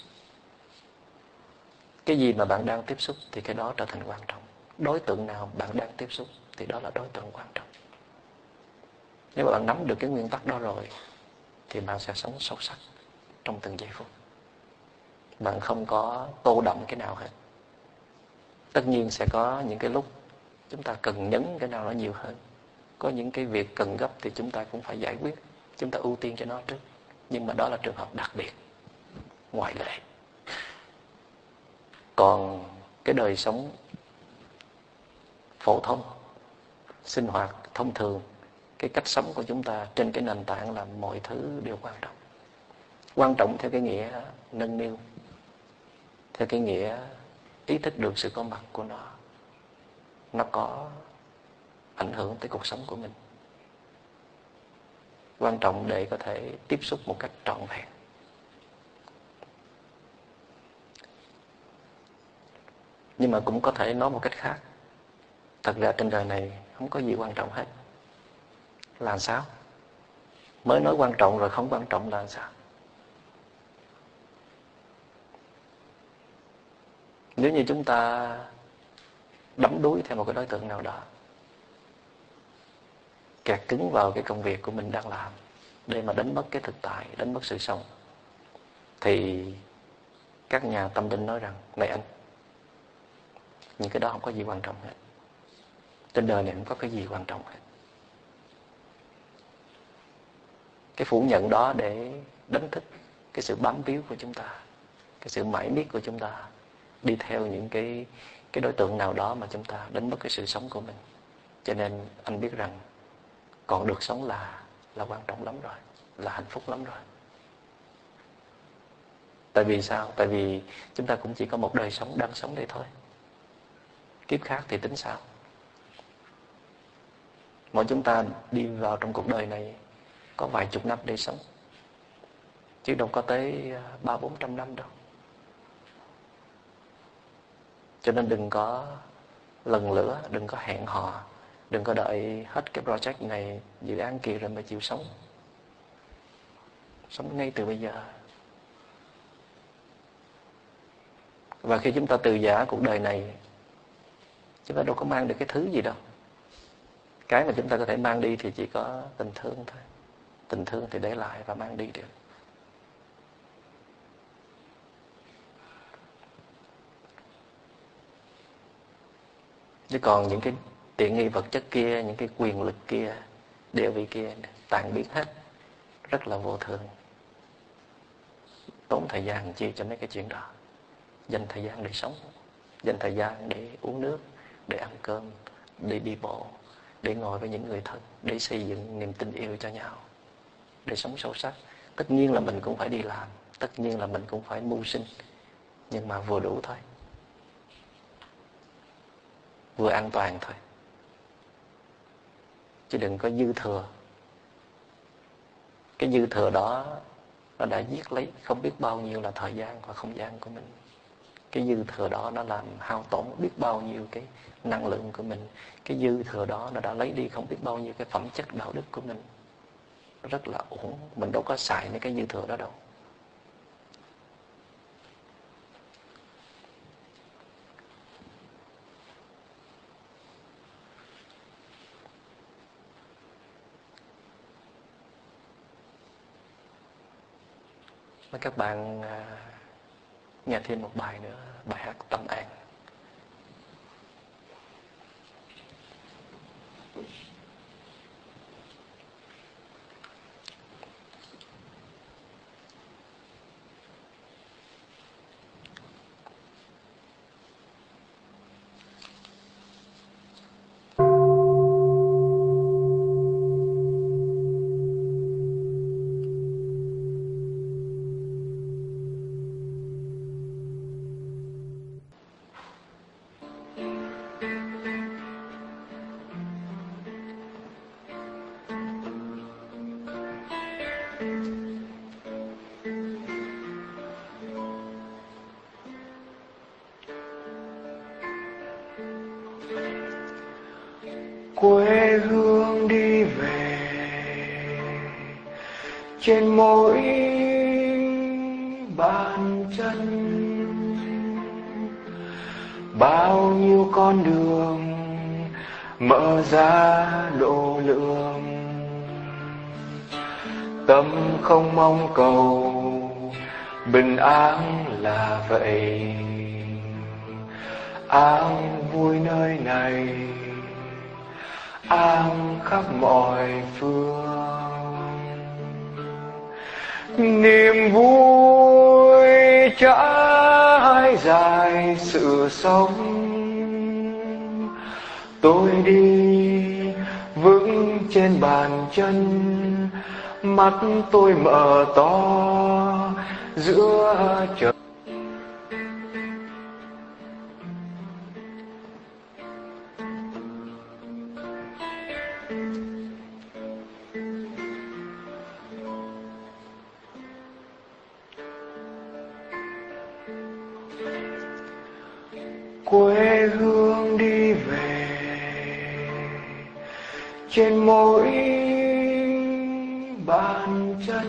cái gì mà bạn đang tiếp xúc thì cái đó trở thành quan trọng. Đối tượng nào bạn đang tiếp xúc thì đó là đối tượng quan trọng. Nếu mà bạn nắm được cái nguyên tắc đó rồi thì bạn sẽ sống sâu sắc trong từng giây phút. Bạn không có tô đậm cái nào hết. Tất nhiên sẽ có những cái lúc chúng ta cần nhấn cái nào nó nhiều hơn. Có những cái việc cần gấp thì chúng ta cũng phải giải quyết, chúng ta ưu tiên cho nó trước. Nhưng mà đó là trường hợp đặc biệt, ngoại lệ. Còn cái đời sống phổ thông, sinh hoạt thông thường, cái cách sống của chúng ta trên cái nền tảng là mọi thứ đều quan trọng. Quan trọng theo cái nghĩa nâng niu, theo cái nghĩa ý thức được sự có mặt của nó có ảnh hưởng tới cuộc sống của mình. Quan trọng để có thể tiếp xúc một cách trọn vẹn. Nhưng mà cũng có thể nói một cách khác. Thật ra trên đời này không có gì quan trọng hết. Là sao? Mới nói quan trọng rồi không quan trọng là sao? Nếu như chúng ta đắm đuối theo một cái đối tượng nào đó, kẹt cứng vào cái công việc của mình đang làm để mà đánh mất cái thực tại, đánh mất sự sống, thì các nhà tâm linh nói rằng này anh, những cái đó không có gì quan trọng hết. Trên đời này không có cái gì quan trọng hết. Cái phủ nhận đó để đánh thức cái sự bám víu của chúng ta, cái sự mải miết của chúng ta đi theo những cái đối tượng nào đó mà chúng ta đánh mất cái sự sống của mình. Cho nên anh biết rằng còn được sống là quan trọng lắm rồi, là hạnh phúc lắm rồi. Tại vì sao? Tại vì chúng ta cũng chỉ có một đời sống đang sống đây thôi. Kiếp khác thì tính sao? Mỗi chúng ta đi vào trong cuộc đời này có vài chục năm để sống. chứ đâu có tới 300-400 năm đâu. Cho nên đừng có lần lữa, đừng có hẹn hò, đừng có đợi hết cái project này, dự án kia rồi mới chịu sống. Sống ngay từ bây giờ. Và khi chúng ta từ giã cuộc đời này, chúng ta đâu có mang được cái thứ gì đâu. Cái mà chúng ta có thể mang đi thì chỉ có tình thương thôi. Tình thương thì để lại và mang đi được. Chứ còn những cái tiện nghi vật chất kia, những cái quyền lực kia, địa vị kia tàn biến hết, rất là vô thường. Tốn thời gian chi cho mấy cái chuyện đó. Dành thời gian để sống, dành thời gian để uống nước, để ăn cơm, để đi bộ, để ngồi với những người thân, để xây dựng niềm tin yêu cho nhau, để sống sâu sắc. Tất nhiên là mình cũng phải đi làm, tất nhiên là mình cũng phải mưu sinh, nhưng mà vừa đủ thôi, vừa an toàn thôi, chứ đừng có dư thừa. Cái dư thừa đó nó đã giết lấy không biết bao nhiêu là thời gian và không gian của mình. Cái dư thừa đó nó làm hao tổn biết bao nhiêu cái năng lượng của mình. Cái dư thừa đó nó đã lấy đi không biết bao nhiêu cái phẩm chất đạo đức của mình. Rất là uổng. Mình đâu có xài mấy cái dư thừa đó đâu. Mấy các bạn nghe thêm một bài nữa, bài hát Tâm An. Quê hương đi về trên mỗi bàn chân, bao nhiêu con đường mở ra độ lượng. Tâm không mong cầu bình an là vậy, an vui nơi này, an khắp mọi phương. Niềm vui trải dài sự sống, tôi đi vững trên bàn chân, mắt tôi mở to giữa trời. Quê hương đi về trên mỗi bàn chân,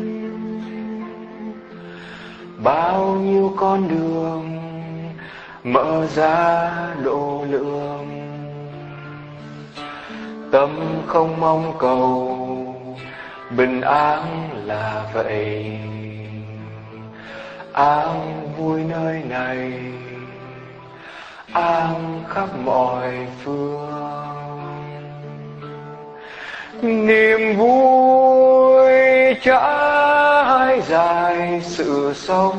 bao nhiêu con đường mở ra độ lượng. Tâm không mong cầu bình an là vậy, an vui nơi này, an khắp mọi phương. Niềm vui trải dài sự sống,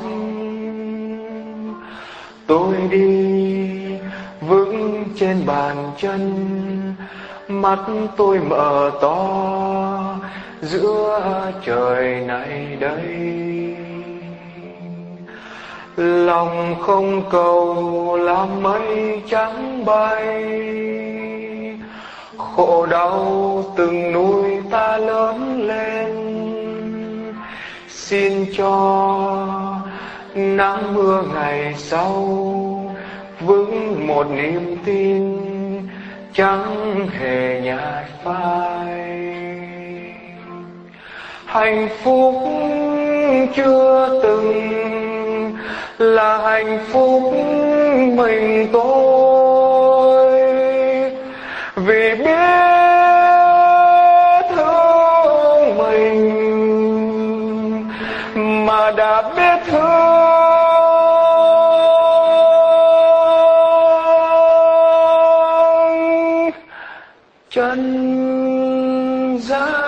tôi đi vững trên bàn chân, mắt tôi mở to giữa trời này đây. Lòng không cầu làm mây trắng bay, khổ đau từng nuôi ta lớn lên. xin cho nắng mưa ngày sau vững một niềm tin chẳng hề nhạt phai. Hạnh phúc chưa từng là hạnh phúc mình tôi, vì biết thương mình mà đã biết thương chân gian.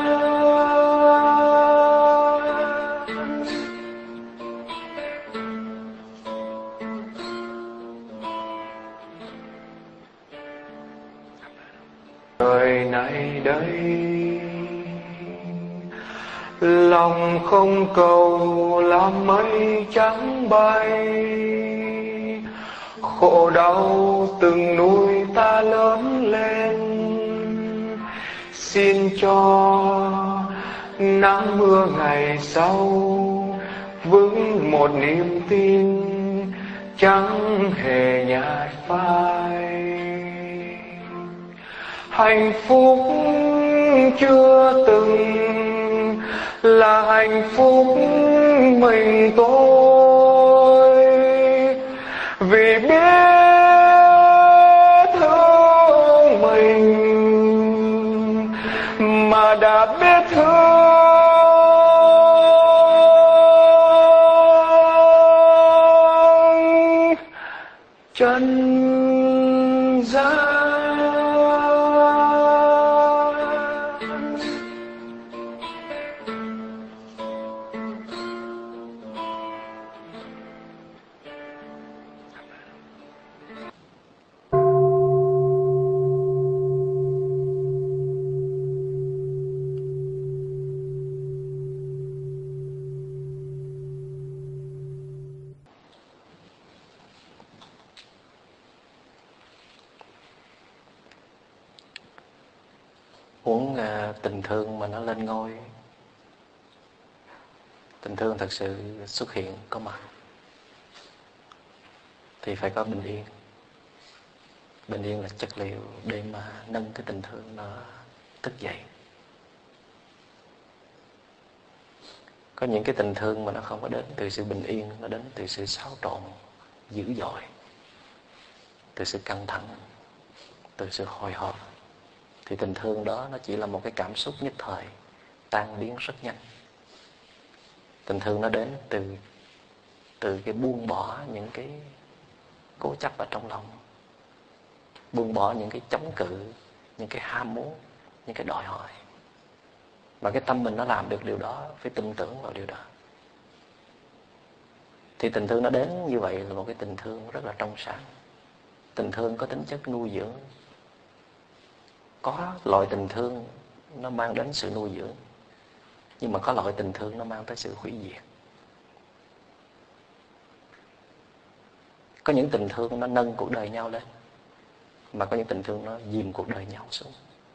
Đời này đây lòng không cầu làm mây trắng bay, khổ đau từng nuôi ta lớn lên. Xin cho nắng mưa ngày sau vững một niềm tin chẳng hề nhạt phai. Hạnh phúc chưa từng là hạnh phúc mình tôi, vì biết thương mình mà đã biết thương chân gian. Muốn tình thương mà nó lên ngôi, tình thương thật sự xuất hiện có mặt, thì phải có bình yên. Bình yên là chất liệu để mà nâng cái tình thương nó thức dậy. Có những cái tình thương mà nó không có đến từ sự bình yên, nó đến từ sự xáo trộn dữ dội, từ sự căng thẳng, từ sự hồi hộp. Thì tình thương đó nó chỉ là một cái cảm xúc nhất thời, tan biến rất nhanh. Tình thương nó đến từ cái buông bỏ những cái cố chấp ở trong lòng, buông bỏ những cái chống cự, những cái ham muốn, những cái đòi hỏi. Mà cái tâm mình nó làm được điều đó, phải tin tưởng vào điều đó. Thì tình thương nó đến như vậy là một cái tình thương rất là trong sáng. Tình thương có tính chất nuôi dưỡng. Có loại tình thương nó mang đến sự nuôi dưỡng, nhưng mà có loại tình thương nó mang tới sự hủy diệt. Có những tình thương nó nâng cuộc đời nhau lên, mà có những tình thương nó dìm cuộc đời nhau xuống.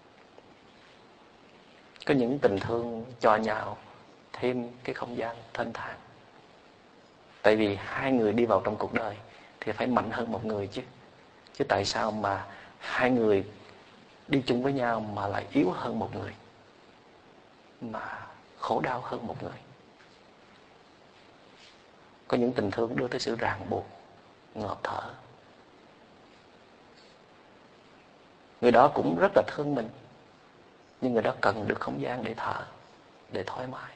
Có những tình thương cho nhau thêm cái không gian thênh thang. Tại vì hai người đi vào trong cuộc đời thì phải mạnh hơn một người chứ. Chứ tại sao mà hai người đi chung với nhau mà lại yếu hơn một người, mà khổ đau hơn một người? Có những tình thương đưa tới sự ràng buộc, ngộp thở. Người đó cũng rất là thương mình, nhưng người đó cần được không gian để thở, để thoải mái,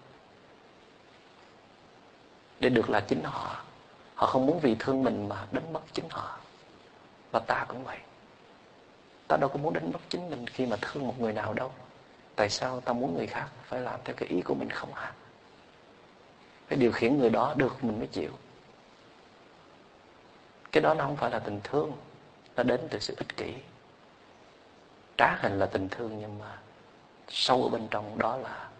để được là chính họ. Họ không muốn vì thương mình mà đánh mất chính họ. Và ta cũng vậy. Ta đâu có muốn đánh mất chính mình khi mà thương một người nào đâu. Tại sao ta muốn người khác phải làm theo cái ý của mình không hả? Phải điều khiển người đó được mình mới chịu. Cái đó nó không phải là tình thương. Nó đến từ sự ích kỷ. Trá hình là tình thương, nhưng mà sâu ở bên trong đó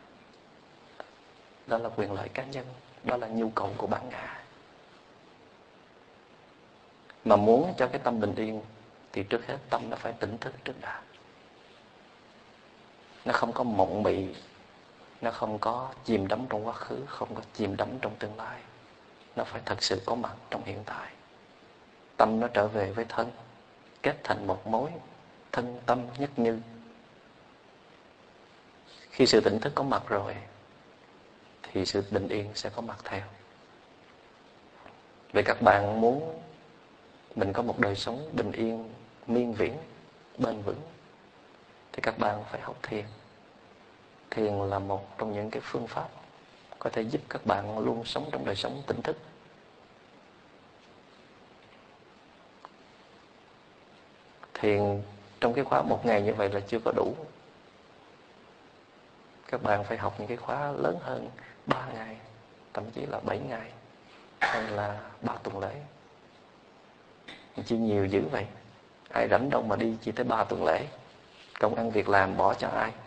là quyền lợi cá nhân. Đó là nhu cầu của bản ngã. Mà muốn cho cái tâm bình yên thì trước hết tâm nó phải tỉnh thức trước đã. Nó không có mộng mị nó không có chìm đắm trong quá khứ, không có chìm đắm trong tương lai. Nó phải thật sự có mặt trong hiện tại. Tâm nó trở về với thân, kết thành một mối, thân tâm nhất như. Khi sự tỉnh thức có mặt rồi thì sự bình yên sẽ có mặt theo. Vậy các bạn muốn mình có một đời sống bình yên, miên viễn, bền vững, thì các bạn phải học thiền. Thiền là một trong những cái phương pháp có thể giúp các bạn luôn sống trong đời sống tỉnh thức. Thiền trong cái khóa 1 ngày như vậy là chưa có đủ. Các bạn phải học những cái khóa lớn hơn, 3 ngày, thậm chí là 7 ngày, hay là 3 tuần lễ. Chi nhiều dữ vậy. Ai rảnh đâu mà đi chỉ tới 3 tuần lễ. Công ăn việc làm bỏ cho ai?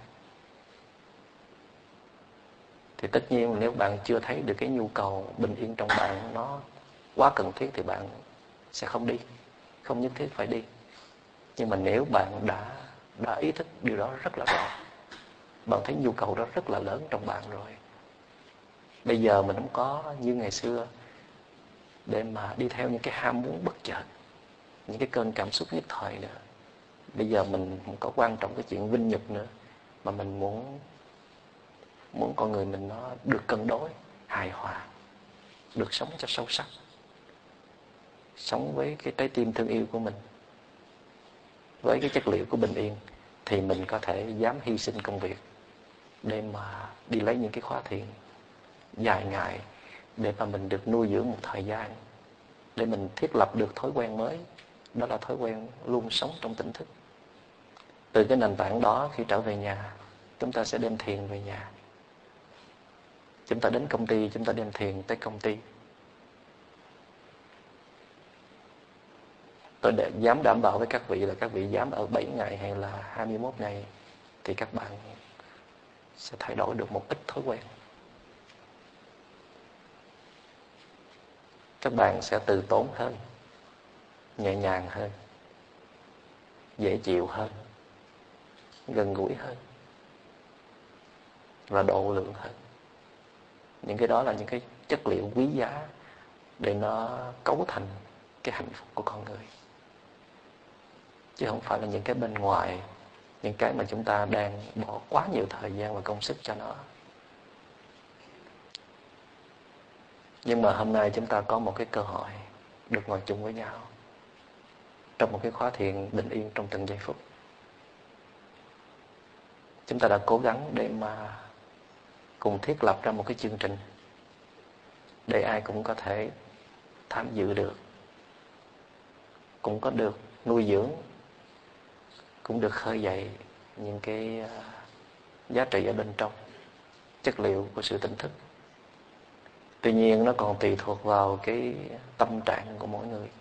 Thì tất nhiên nếu bạn chưa thấy được cái nhu cầu bình yên trong bạn nó quá cần thiết thì bạn sẽ không đi, không nhất thiết phải đi. Nhưng mà nếu bạn đã ý thức điều đó rất là rõ, bạn thấy nhu cầu đó rất là lớn trong bạn rồi. Bây giờ mình không có như ngày xưa để mà đi theo những cái ham muốn bất chợt, những cái cơn cảm xúc nhất thời nữa. Bây giờ mình không có quan trọng cái chuyện vinh nhục nữa, mà mình muốn con người mình nó được cân đối, hài hòa, được sống cho sâu sắc, sống với cái trái tim thương yêu của mình, với cái chất liệu của bình yên, thì mình có thể dám hy sinh công việc để mà đi lấy những cái khóa thiền dài ngày, để mà mình được nuôi dưỡng một thời gian, để mình thiết lập được thói quen mới. Đó là thói quen luôn sống trong tỉnh thức. Từ cái nền tảng đó, khi trở về nhà, chúng ta sẽ đem thiền về nhà. Chúng ta đến công ty, chúng ta đem thiền tới công ty. Tôi dám đảm bảo với các vị là các vị dám ở 7 ngày hay là 21 ngày thì các bạn sẽ thay đổi được một ít thói quen. Các bạn sẽ từ tốn hơn, nhẹ nhàng hơn, dễ chịu hơn, gần gũi hơn và độ lượng hơn. Những cái đó là những cái chất liệu quý giá để nó cấu thành cái hạnh phúc của con người, chứ không phải là những cái bên ngoài, những cái mà chúng ta đang bỏ quá nhiều thời gian và công sức cho nó. Nhưng mà hôm nay chúng ta có một cái cơ hội được ngồi chung với nhau trong một cái khóa thiền bình yên trong từng giây phút. Chúng ta đã cố gắng để mà cùng thiết lập ra một cái chương trình để ai cũng có thể tham dự được, cũng có được nuôi dưỡng, cũng được khơi dậy những cái giá trị ở bên trong, chất liệu của sự tỉnh thức. Tuy nhiên nó còn tùy thuộc vào cái tâm trạng của mỗi người.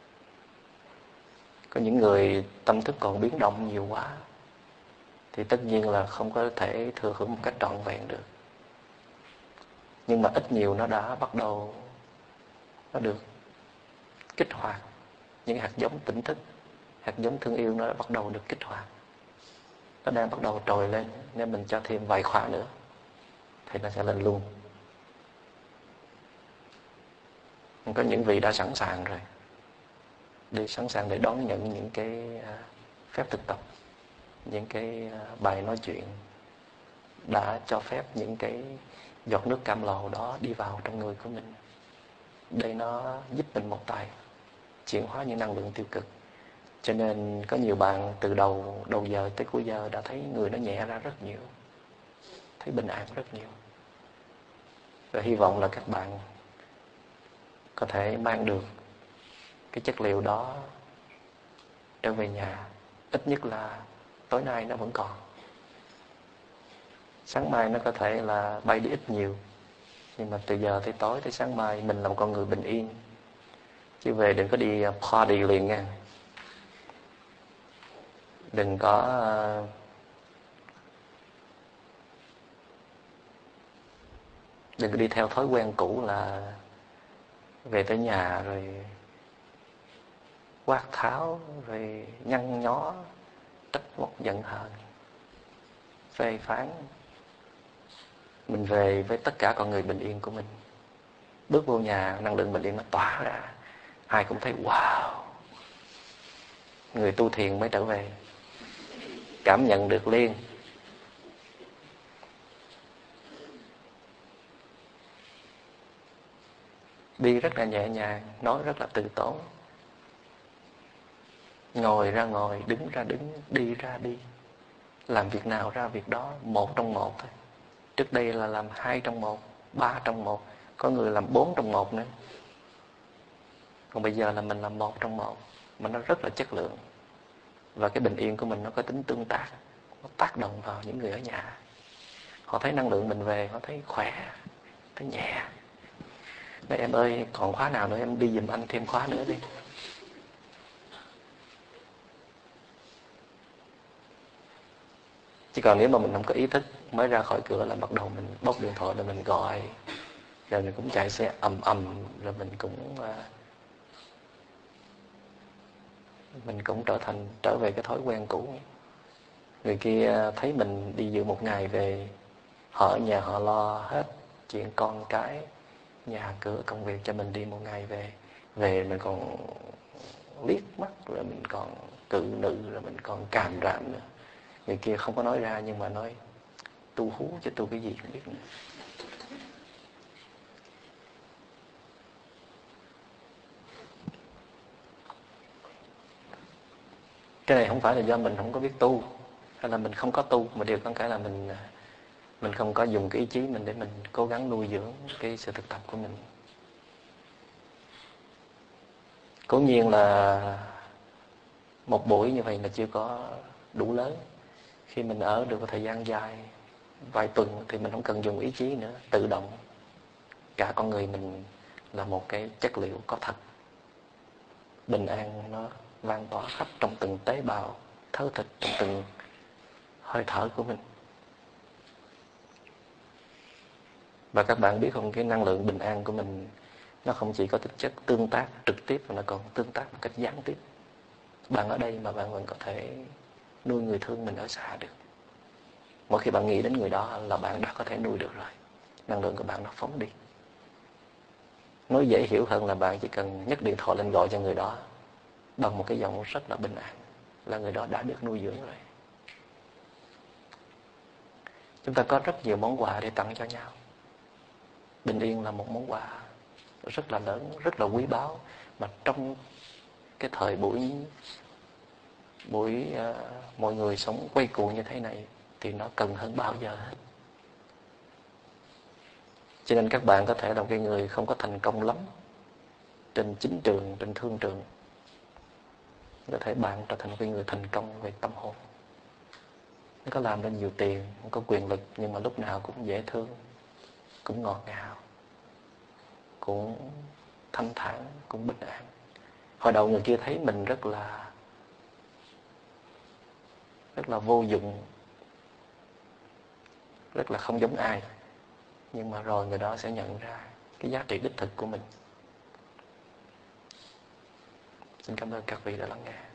Có những người tâm thức còn biến động nhiều quá thì tất nhiên là không có thể thừa hưởng một cách trọn vẹn được. Nhưng mà ít nhiều nó đã bắt đầu, nó được kích hoạt. Những hạt giống tỉnh thức, hạt giống thương yêu nó đã bắt đầu được kích hoạt. Nó đang bắt đầu trồi lên. Nếu mình cho thêm vài khóa nữa thì nó sẽ lên luôn. Có những vị đã sẵn sàng rồi, sẵn sàng để đón nhận những cái phép thực tập, những cái bài nói chuyện đã cho phép những cái giọt nước cam lồ đó đi vào trong người của mình, để nó giúp mình một tay chuyển hóa những năng lượng tiêu cực. Cho nên có nhiều bạn từ đầu giờ tới cuối giờ đã thấy người nó nhẹ ra rất nhiều, thấy bình an rất nhiều. Và hy vọng là các bạn có thể mang được cái chất liệu đó trở về nhà. Ít nhất là tối nay nó vẫn còn. Sáng mai nó có thể là bay đi ít nhiều, nhưng mà từ giờ tới tối tới sáng mai mình là một con người bình yên. Chứ về đừng có đi party liền nha. Đừng có đi theo thói quen cũ là về tới nhà rồi quát tháo, rồi nhăn nhó, trách móc giận hờn, phê phán. Mình về với tất cả con người bình yên của mình. Bước vô nhà, năng lượng bình yên nó tỏa ra, ai cũng thấy wow. Người tu thiền mới trở về, cảm nhận được liền. Đi rất là nhẹ nhàng, nói rất là từ tốn. Ngồi ra ngồi, đứng ra đứng, đi ra đi. Làm việc nào ra việc đó, 1 trong 1 thôi. Trước đây là làm 2 trong 1, 3 trong 1, có người làm 4 trong 1 nữa. Còn bây giờ là mình làm 1 trong 1, mà nó rất là chất lượng. Và cái bình yên của mình nó có tính tương tác, nó tác động vào những người ở nhà. Họ thấy năng lượng mình về, họ thấy khỏe, thấy nhẹ. Nói em ơi, còn khóa nào nữa em đi giùm anh thêm khóa nữa đi. Chứ còn nếu mà mình không có ý thức, mới ra khỏi cửa là bắt đầu mình bóc điện thoại, rồi mình gọi, rồi mình cũng chạy xe ầm ầm, rồi mình cũng trở về cái thói quen cũ. Người kia thấy mình đi dự một ngày về, họ ở nhà họ lo hết chuyện con cái, nhà cửa, công việc cho mình đi một ngày về. Về mình còn liếc mắt, rồi mình còn cự nữ, rồi mình còn càm ràm nữa. Người kia không có nói ra nhưng mà nói tu hú chứ tu cái gì không biết nữa. Cái này không phải là do mình không có biết tu, hay là mình không có tu, mà điều con cái là mình không có dùng cái ý chí mình để mình cố gắng nuôi dưỡng cái sự thực tập của mình. Cố nhiên là một buổi như vậy là chưa có đủ lớn. Khi mình ở được một thời gian dài, vài tuần, thì mình không cần dùng ý chí nữa, tự động. Cả con người mình là một cái chất liệu có thật. Bình an nó vang tỏa khắp trong từng tế bào, thớ thịt, trong từng hơi thở của mình. Và các bạn biết không, cái năng lượng bình an của mình nó không chỉ có tính chất tương tác trực tiếp, mà nó còn tương tác một cách gián tiếp. Bạn ở đây mà bạn vẫn có thể nuôi người thương mình ở xa được. Mỗi khi bạn nghĩ đến người đó là bạn đã có thể nuôi được rồi. Năng lượng của bạn nó phóng đi. Nói dễ hiểu hơn là bạn chỉ cần nhấc điện thoại lên gọi cho người đó bằng một cái giọng rất là bình an, là người đó đã được nuôi dưỡng rồi. Chúng ta có rất nhiều món quà để tặng cho nhau. Bình yên là một món quà rất là lớn, rất là quý báu, mà trong cái thời buổi mọi người sống quay cuồng như thế này thì nó cần hơn bao giờ hết. Cho nên các bạn có thể là một cái người không có thành công lắm trên chính trường, trên thương trường, có thể bạn trở thành một cái người thành công về tâm hồn. Không có làm ra nhiều tiền, không có quyền lực, nhưng mà lúc nào cũng dễ thương, cũng ngọt ngào, cũng thanh thản, cũng bình an. Hồi đầu người kia thấy mình rất là vô dụng, rất là không giống ai. Nhưng mà rồi người đó sẽ nhận ra cái giá trị đích thực của mình. Xin cảm ơn các vị đã lắng nghe.